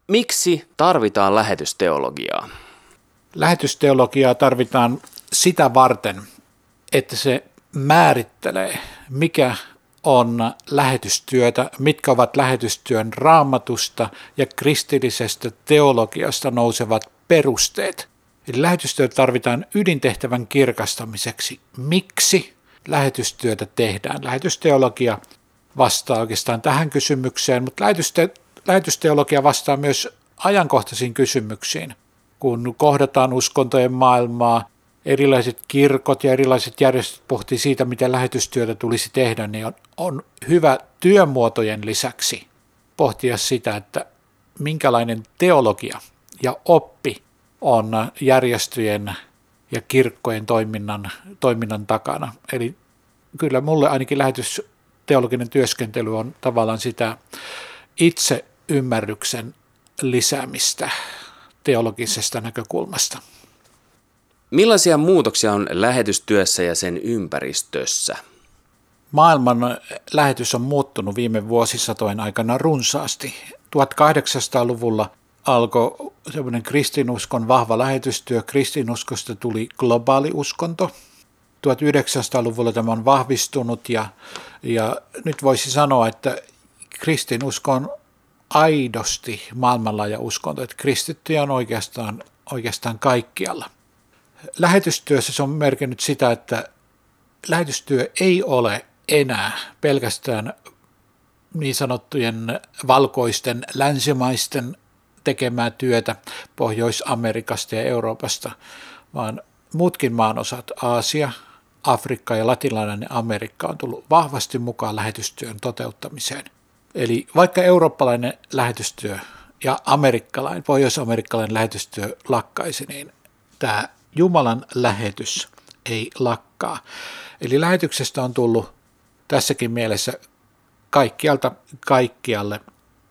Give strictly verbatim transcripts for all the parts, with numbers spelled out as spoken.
Miksi tarvitaan lähetysteologiaa? Lähetysteologiaa tarvitaan sitä varten, että se määrittelee, mikä on lähetystyötä, mitkä ovat lähetystyön raamatusta ja kristillisestä teologiasta nousevat perusteet. Eli lähetystyötä tarvitaan ydintehtävän kirkastamiseksi. Miksi lähetystyötä tehdään? Lähetysteologia vastaa oikeastaan tähän kysymykseen, mutta lähetyste- lähetysteologia vastaa myös ajankohtaisiin kysymyksiin. Kun kohdataan uskontojen maailmaa, erilaiset kirkot ja erilaiset järjestöt pohtii siitä, miten lähetystyötä tulisi tehdä, niin on, on hyvä työmuotojen lisäksi pohtia sitä, että minkälainen teologia ja oppi on järjestöjen ja kirkkojen toiminnan, toiminnan takana. Eli kyllä mulle ainakin lähetysteologinen työskentely on tavallaan sitä itse ymmärryksen lisäämistä teologisesta näkökulmasta. Millaisia muutoksia on lähetystyössä ja sen ympäristössä? Maailman lähetys on muuttunut viime vuosisatojen aikana runsaasti. tuhatkahdeksansataaluvulla alkoi semmoinen kristinuskon vahva lähetystyö. Kristinuskosta tuli globaali uskonto. tuhatyhdeksänsataaluvulla tämä on vahvistunut ja, ja nyt voisi sanoa, että kristinusko on aidosti maailmanlaaja uskonto, että kristittyjä on oikeastaan, oikeastaan kaikkialla. Lähetystyössä se on merkinnyt sitä, että lähetystyö ei ole enää pelkästään niin sanottujen valkoisten länsimaisten tekemää työtä Pohjois-Amerikasta ja Euroopasta, vaan muutkin maanosat, Aasia, Afrikka ja Latinalainen Amerikka on tullut vahvasti mukaan lähetystyön toteuttamiseen. Eli vaikka eurooppalainen lähetystyö ja amerikkalainen, pohjois-amerikkalainen lähetystyö lakkaisi, niin tämä Jumalan lähetys ei lakkaa. Eli lähetyksestä on tullut tässäkin mielessä kaikkialta kaikkialle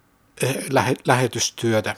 lähetystyötä.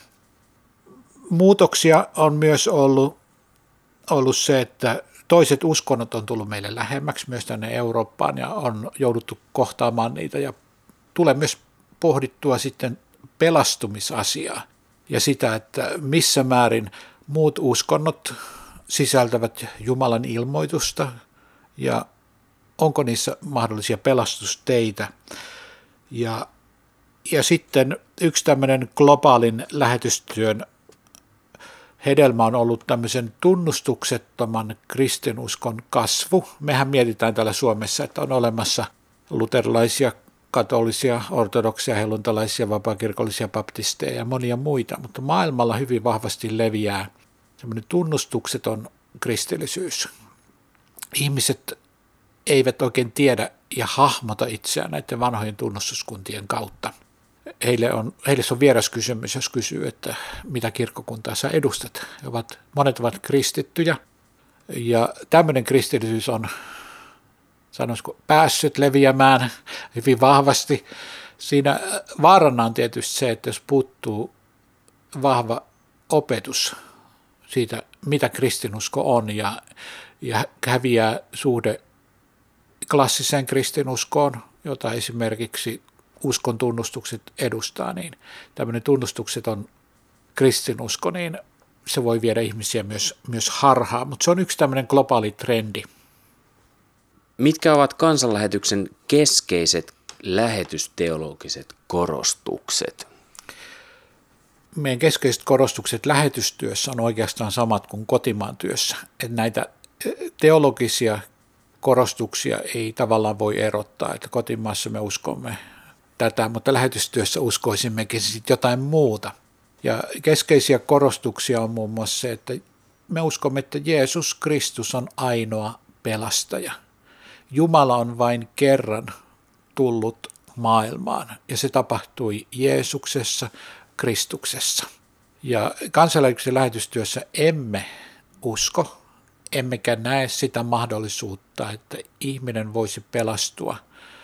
Muutoksia on myös ollut, ollut se, että toiset uskonnot on tullut meille lähemmäksi myös tänne Eurooppaan ja on jouduttu kohtaamaan niitä ja tulee myös pohdittua sitten pelastumisasiaa ja sitä, että missä määrin muut uskonnot sisältävät Jumalan ilmoitusta ja onko niissä mahdollisia pelastusteitä. Ja, ja sitten yksi tämmöinen globaalin lähetystyön hedelmä on ollut tämmöisen tunnustuksettoman kristinuskon kasvu. Mehän mietitään täällä Suomessa, että on olemassa luterilaisia, katolisia, ortodoksia, helluntalaisia, vapaakirkollisia, baptisteja ja monia muita, mutta maailmalla hyvin vahvasti leviää semmoinen tunnustukseton kristillisyys. Ihmiset eivät oikein tiedä ja hahmota itseään näiden vanhojen tunnustuskuntien kautta. Heille on, heille on vieras kysymys, jos kysyy, että mitä kirkkokuntaa sä edustat. Ovat, monet ovat kristittyjä ja tämmöinen kristillisyys on, sanoisiko, päässyt leviämään hyvin vahvasti. Siinä vaarana on tietysti se, että jos puuttuu vahva opetus siitä, mitä kristinusko on ja, ja häviää suhde klassiseen kristinuskoon, jota esimerkiksi uskon tunnustukset edustaa, niin tämmöinen tunnustukseton kristinusko, niin se voi viedä ihmisiä myös, myös harhaan, mutta se on yksi tämmöinen globaali trendi. Mitkä ovat kansanlähetyksen keskeiset lähetysteologiset korostukset? Meidän keskeiset korostukset lähetystyössä on oikeastaan samat kuin kotimaan työssä. Että näitä teologisia korostuksia ei tavallaan voi erottaa, että kotimaassa me uskomme tätä, mutta lähetystyössä uskoisimmekin sitten jotain muuta. Ja keskeisiä korostuksia on muun muassa se, että me uskomme, että Jeesus Kristus on ainoa pelastaja. Jumala on vain kerran tullut maailmaan ja se tapahtui Jeesuksessa, Kristuksessa. Ja kansanlähetyksen lähetystyössä emme usko, emmekä näe sitä mahdollisuutta, että ihminen voisi pelastua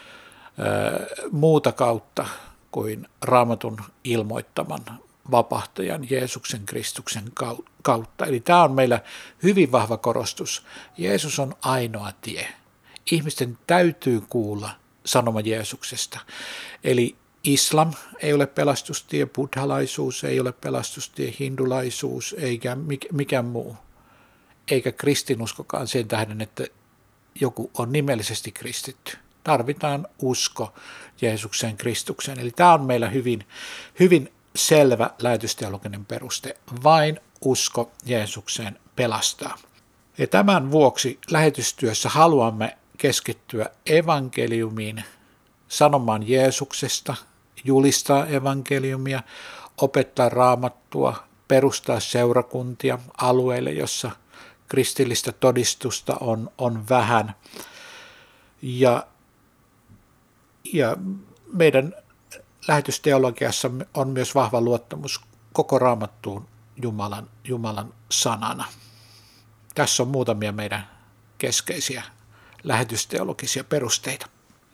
muuta kautta kuin Raamatun ilmoittaman vapahtajan Jeesuksen Kristuksen kautta. Eli tämä on meillä hyvin vahva korostus. Jeesus on ainoa tie. Ihmisten täytyy kuulla sanoma Jeesuksesta. Eli islam ei ole pelastustie, buddhalaisuus ei ole pelastustie, hindulaisuus eikä mikään muu, eikä kristinuskokaan sen tähden, että joku on nimellisesti kristitty. Tarvitaan usko Jeesukseen Kristukseen. Eli tämä on meillä hyvin, hyvin selvä lähetysteologinen peruste. Vain usko Jeesukseen pelastaa. Ja tämän vuoksi lähetystyössä haluamme keskittyä evankeliumiin, sanomaan Jeesuksesta, julistaa evankeliumia, opettaa raamattua, perustaa seurakuntia alueille, jossa kristillistä todistusta on, on vähän. Ja, ja meidän lähetysteologiassa on myös vahva luottamus koko raamattuun Jumalan, Jumalan sanana. Tässä on muutamia meidän keskeisiä lähetysteologisia perusteita.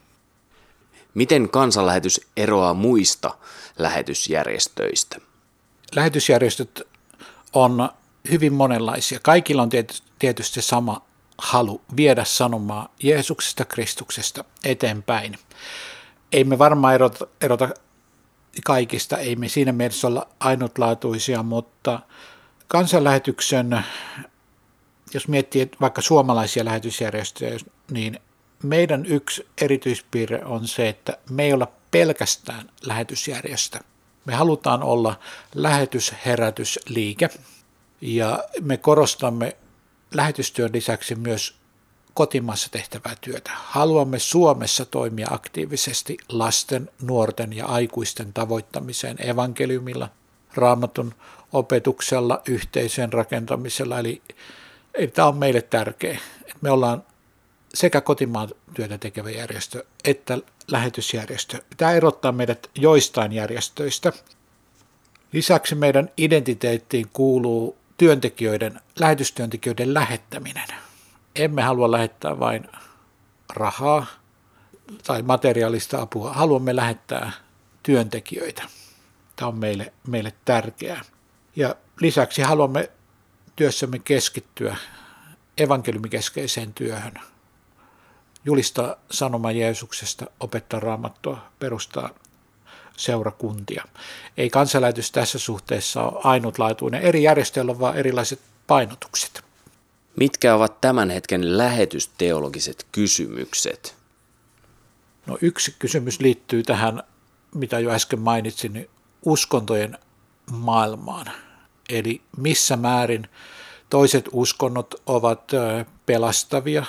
Miten kansanlähetys eroaa muista lähetysjärjestöistä? Lähetysjärjestöt on hyvin monenlaisia. Kaikilla on tietysti sama halu viedä sanomaa Jeesuksesta Kristuksesta eteenpäin. Ei me varmaan erota, erota kaikista, ei me siinä mielessä olla ainutlaatuisia, mutta kansanlähetyksen, jos miettii vaikka suomalaisia lähetysjärjestöjä, niin meidän yksi erityispiirre on se, että me ei olla pelkästään lähetysjärjestö. Me halutaan olla lähetysherätysliike ja me korostamme lähetystyön lisäksi myös kotimaassa tehtävää työtä. Haluamme Suomessa toimia aktiivisesti lasten, nuorten ja aikuisten tavoittamiseen evankeliumilla, raamatun opetuksella, yhteisön rakentamisella. Eli, eli tämä on meille tärkeä. Me ollaan sekä kotimaan työtä tekevä järjestö että lähetysjärjestö. Tämä erottaa meidät joistain järjestöistä. Lisäksi meidän identiteettiin kuuluu työntekijöiden, lähetystyöntekijöiden lähettäminen. Emme halua lähettää vain rahaa tai materiaalista apua. Haluamme lähettää työntekijöitä. Tämä on meille, meille tärkeää. Ja lisäksi haluamme työssämme keskittyä evankeliumikeskeiseen työhön. Julistaa sanoma Jeesuksesta, opettaa raamattua, perustaa seurakuntia. Ei kansanlähetys tässä suhteessa ole ainutlaatuinen. Eri järjestöillä on vaan erilaiset painotukset. Mitkä ovat tämän hetken lähetysteologiset kysymykset? No yksi kysymys liittyy tähän, mitä jo äsken mainitsin, niin uskontojen maailmaan. Eli missä määrin toiset uskonnot ovat pelastavia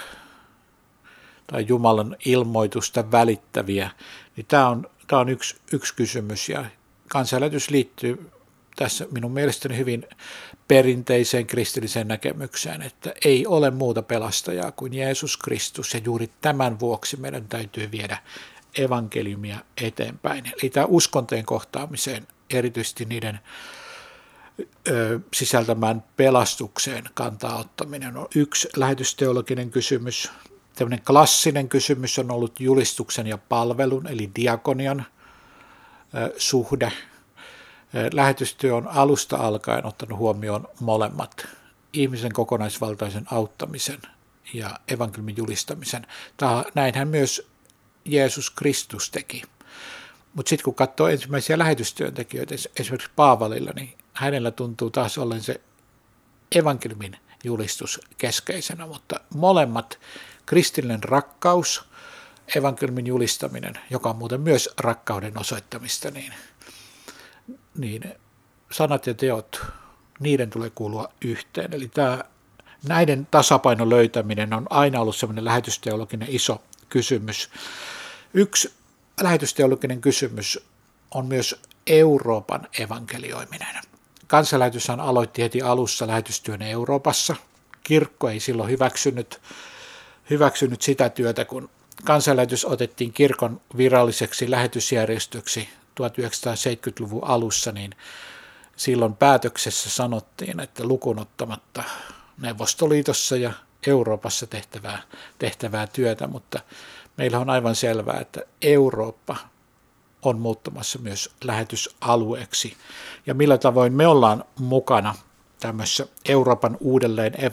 tai Jumalan ilmoitusta välittäviä, niin tämä on, tämä on yksi, yksi kysymys. Ja kansanlähetys liittyy tässä minun mielestäni hyvin perinteiseen kristilliseen näkemykseen, että ei ole muuta pelastajaa kuin Jeesus Kristus, ja juuri tämän vuoksi meidän täytyy viedä evankeliumia eteenpäin. Eli tämä uskontojen kohtaamiseen, erityisesti niiden ö, sisältämään pelastukseen kantaa ottaminen on yksi lähetysteologinen kysymys. Tällainen klassinen kysymys on ollut julistuksen ja palvelun, eli diakonian ö, suhde. Lähetystyö on alusta alkaen ottanut huomioon molemmat, ihmisen kokonaisvaltaisen auttamisen ja evankeliumin julistamisen. Tämä, näinhän myös Jeesus Kristus teki. Mutta sitten kun katsoo ensimmäisiä lähetystyöntekijöitä, esimerkiksi Paavalilla, niin hänellä tuntuu taas ollen se evankeliumin julistus keskeisenä, mutta molemmat, kristillinen rakkaus, evankeliumin julistaminen, joka on muuten myös rakkauden osoittamista, niin niin sanat ja teot, niiden tulee kuulua yhteen. Eli tämä, näiden tasapainon löytäminen on aina ollut sellainen lähetysteologinen iso kysymys. Yksi lähetysteologinen kysymys on myös Euroopan evankelioiminen. Kansanlähetyshän aloitti heti alussa lähetystyön Euroopassa. Kirkko ei silloin hyväksynyt, hyväksynyt sitä työtä, kun kansanlähetys otettiin kirkon viralliseksi lähetysjärjestöksi tuhatyhdeksänsataaseitsemänkymmentäluvun alussa, niin silloin päätöksessä sanottiin, että lukuun ottamatta Neuvostoliitossa ja Euroopassa tehtävää, tehtävää työtä, mutta meillä on aivan selvää, että Eurooppa on muuttumassa myös lähetysalueeksi. Ja millä tavoin me ollaan mukana tämmöisessä Euroopan uudelleen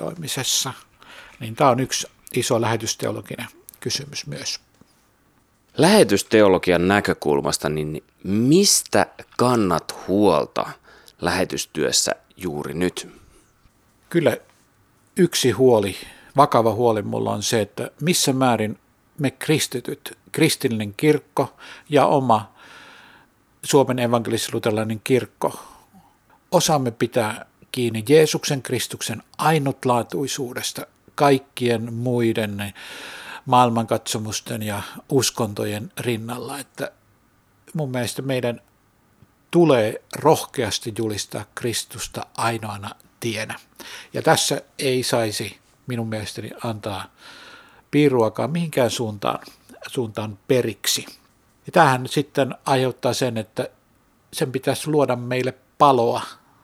evankelioimisessa, niin tämä on yksi iso lähetysteologinen kysymys myös. Lähetysteologian näkökulmasta, niin mistä kannat huolta lähetystyössä juuri nyt? Kyllä yksi huoli, vakava huoli mulla on se, että missä määrin me kristityt, kristillinen kirkko ja oma Suomen evankelis-luterilainen kirkko osaamme pitää kiinni Jeesuksen Kristuksen ainutlaatuisuudesta kaikkien muiden maailmankatsomusten ja uskontojen rinnalla, että mun mielestä meidän tulee rohkeasti julistaa Kristusta ainoana tienä. Ja tässä ei saisi minun mielestäni antaa piiruakaan mihinkään suuntaan, suuntaan periksi. Ja tämähän sitten aiheuttaa sen, että sen pitäisi luoda meille paloa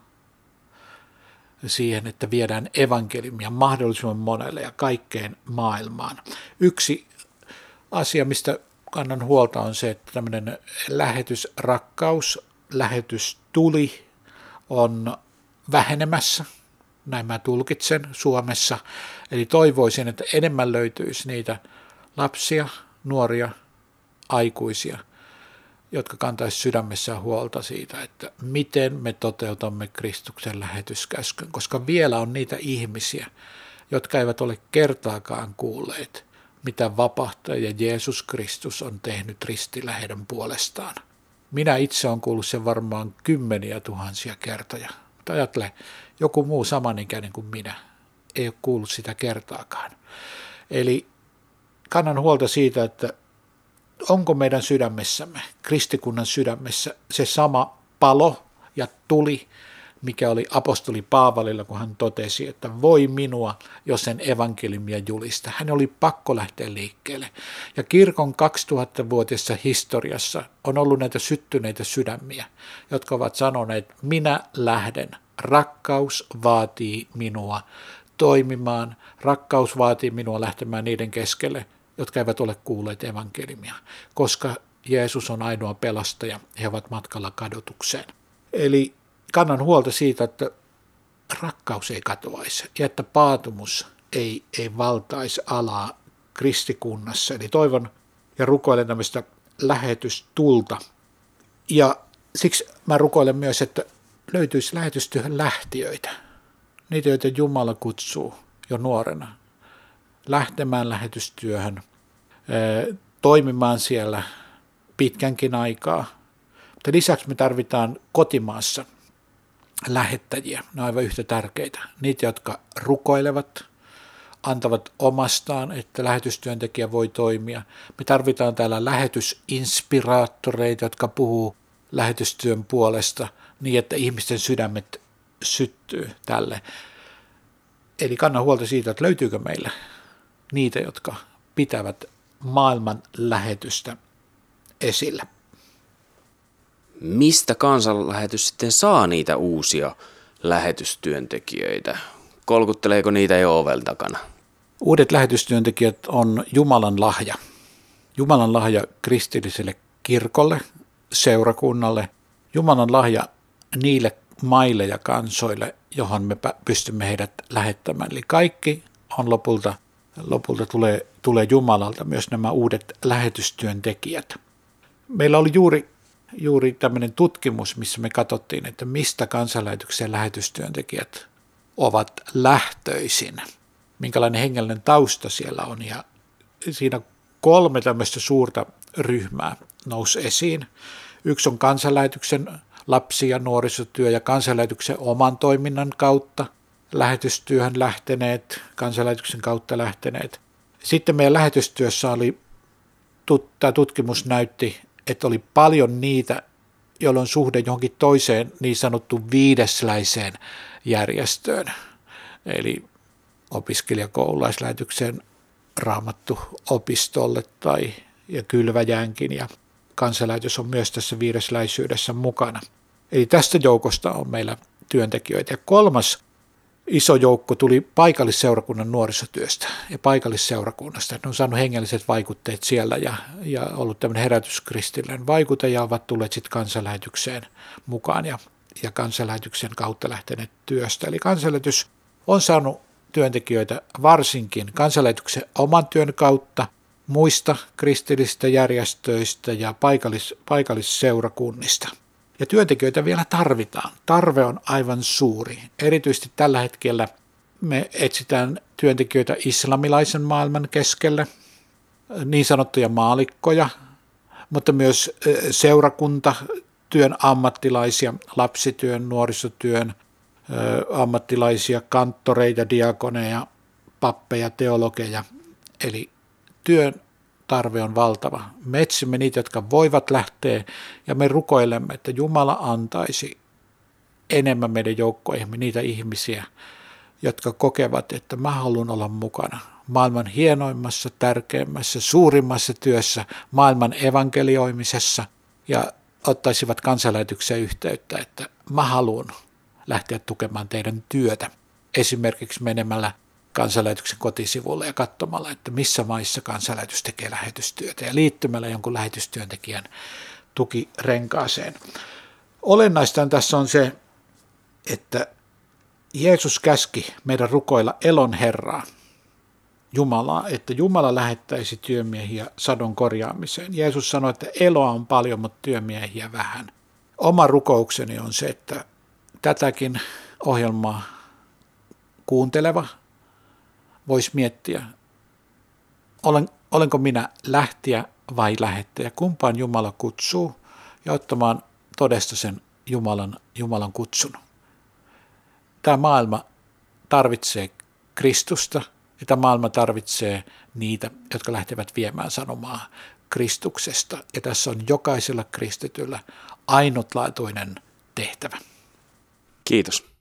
siihen, että viedään evankeliumia mahdollisimman monelle ja kaikkeen maailmaan. Yksi asia, mistä kannan huolta, on se, että tämmöinen lähetysrakkaus, lähetystuli on vähenemässä, näin mä tulkitsen Suomessa. Eli toivoisin, että enemmän löytyisi niitä lapsia, nuoria, aikuisia, jotka kantaisi sydämessään huolta siitä, että miten me toteutamme Kristuksen lähetyskäskyn, koska vielä on niitä ihmisiä, jotka eivät ole kertaakaan kuulleet, mitä vapahtaja Jeesus Kristus on tehnyt ristillä heidän puolestaan. Minä itse olen kuullut sen varmaan kymmeniä tuhansia kertoja, mutta ajattele, joku muu samanikäinen kuin minä ei ole kuullut sitä kertaakaan. Eli kannan huolta siitä, että onko meidän sydämessämme, kristikunnan sydämessä, se sama palo ja tuli, mikä oli apostoli Paavalilla, kun hän totesi, että voi minua, jos en evankeliumia julista. Hän oli pakko lähteä liikkeelle. Ja kirkon kaksituhattavuotisessa historiassa on ollut näitä syttyneitä sydämiä, jotka ovat sanoneet, minä lähden, rakkaus vaatii minua toimimaan, rakkaus vaatii minua lähtemään niiden keskelle, jotka eivät ole kuulleet evankeliumia, koska Jeesus on ainoa pelastaja, he ovat matkalla kadotukseen. Eli kannan huolta siitä, että rakkaus ei katoaisi ja että paatumus ei, ei valtaisi alaa kristikunnassa. Eli toivon ja rukoilen tämmöistä lähetystulta. Ja siksi mä rukoilen myös, että löytyisi lähetystyöhön lähtiöitä, niitä, joita Jumala kutsuu jo nuorena lähtemään lähetystyöhön, toimimaan siellä pitkänkin aikaa. Mutta lisäksi me tarvitaan kotimaassa lähettäjiä, ne on aivan yhtä tärkeitä. Niitä, jotka rukoilevat, antavat omastaan, että lähetystyöntekijä voi toimia. Me tarvitaan täällä lähetysinspiraattoreita, jotka puhuu lähetystyön puolesta niin, että ihmisten sydämet syttyy tälle. Eli kannan huolta siitä, että löytyykö meillä niitä, jotka pitävät maailman lähetystä esillä. Mistä kansanlähetys sitten saa niitä uusia lähetystyöntekijöitä? Kolkutteleeko niitä jo oven takana? Uudet lähetystyöntekijät on Jumalan lahja. Jumalan lahja kristilliselle kirkolle, seurakunnalle. Jumalan lahja niille maille ja kansoille, johon me pystymme heidät lähettämään. Eli kaikki on lopulta, lopulta tulee, tulee Jumalalta, myös nämä uudet lähetystyöntekijät. Meillä oli juuri, juuri tämmöinen tutkimus, missä me katsottiin, että mistä kansanlähetyksen lähetystyöntekijät ovat lähtöisin, minkälainen hengellinen tausta siellä on. Ja siinä kolme tämmöistä suurta ryhmää nousi esiin. Yksi on kansanlähetyksen lapsi- ja nuorisotyö ja kansanlähetyksen oman toiminnan kautta lähetystyöhön lähteneet, kansanlähetyksen kautta lähteneet. Sitten meidän lähetystyössä oli, tämä tutkimus näytti, että oli paljon niitä, joilla on suhde johonkin toiseen niin sanottuun viidesläiseen järjestöön, eli opiskelijakoululaislähetykseen, Raamattu-opistolle tai ja Kylväjäänkin, ja kansanlähetys on myös tässä viidesläisyydessä mukana. Eli tästä joukosta on meillä työntekijöitä. Ja kolmas iso joukko tuli paikallisseurakunnan nuorisotyöstä ja paikallisseurakunnasta. Ne on saanut hengelliset vaikutteet siellä ja, ja ollut tämmöinen herätyskristillinen vaikute ja ovat tulleet sitten kansanlähetykseen mukaan ja, ja kansanlähetyksen kautta lähteneet työstä. Eli kansanlähetys on saanut työntekijöitä varsinkin kansanlähetyksen oman työn kautta muista kristillisistä järjestöistä ja paikallis, paikallisseurakunnista. Ja työntekijöitä vielä tarvitaan. Tarve on aivan suuri. Erityisesti tällä hetkellä me etsitään työntekijöitä islamilaisen maailman keskelle, niin sanottuja maalikkoja, mutta myös seurakunta, työn ammattilaisia, lapsityön, nuorisotyön ammattilaisia, kanttoreita, diakoneja, pappeja, teologeja. Eli työn tarve on valtava. Me etsimme niitä, jotka voivat lähteä, ja me rukoilemme, että Jumala antaisi enemmän meidän joukkoihin niitä ihmisiä, jotka kokevat, että mä haluan olla mukana maailman hienoimmassa, tärkeimmässä, suurimmassa työssä, maailman evankelioimisessa, ja ottaisivat kansanlähetykseen yhteyttä, että mä haluan lähteä tukemaan teidän työtä. Esimerkiksi menemällä kansanlähetyksen kotisivulle ja katsomalla, että missä maissa kansanlähetys tekee lähetystyötä ja liittymällä jonkun lähetystyöntekijän tukirenkaaseen. Olennaista tässä on se, että Jeesus käski meidän rukoilla elon Herraa, Jumalaa, että Jumala lähettäisi työmiehiä sadon korjaamiseen. Jeesus sanoi, että eloa on paljon, mutta työmiehiä vähän. Oma rukoukseni on se, että tätäkin ohjelmaa kuunteleva voisi miettiä, olen, olenko minä lähtiä vai lähettäjä, kumpaan Jumala kutsuu, ja ottamaan todesta sen Jumalan, Jumalan kutsun. Tämä maailma tarvitsee Kristusta, ja tämä maailma tarvitsee niitä, jotka lähtevät viemään sanomaa Kristuksesta, ja tässä on jokaisella kristityllä ainutlaatuinen tehtävä. Kiitos.